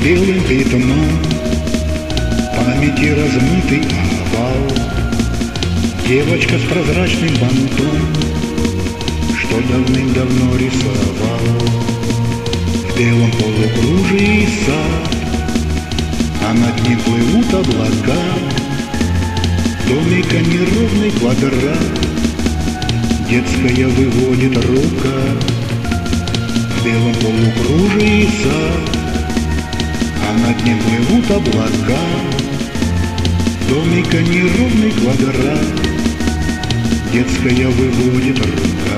белым пятном памяти размытый овал. Девочка с прозрачным бантом, что давным-давно рисовал. В белом полукружии сад, а над ним плывут облака. Домика неровный квадрат, детская выводит рука. В белом полукружии сад, а над ним плывут облака. Домика неровный квадрат, детская выводит рука.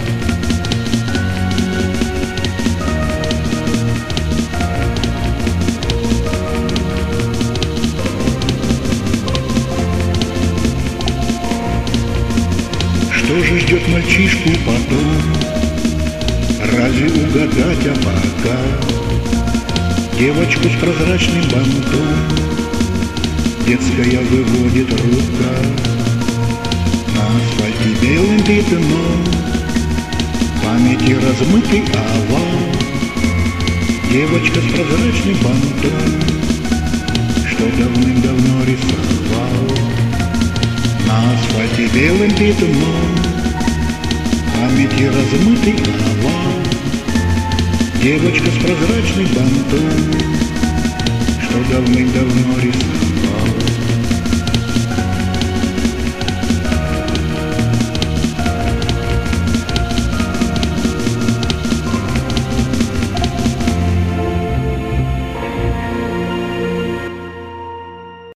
Что же ждет мальчишку потом? Разве угадать, а пока девочку с прозрачным бантом детская выводит рука. На асфальте белым пятном памяти размытый овал. Девочка с прозрачным бантом, что давным-давно рисовал. На асфальте белым пятном памяти размытый овал. Девочка с прозрачным бантом, что давным-давно рисовал.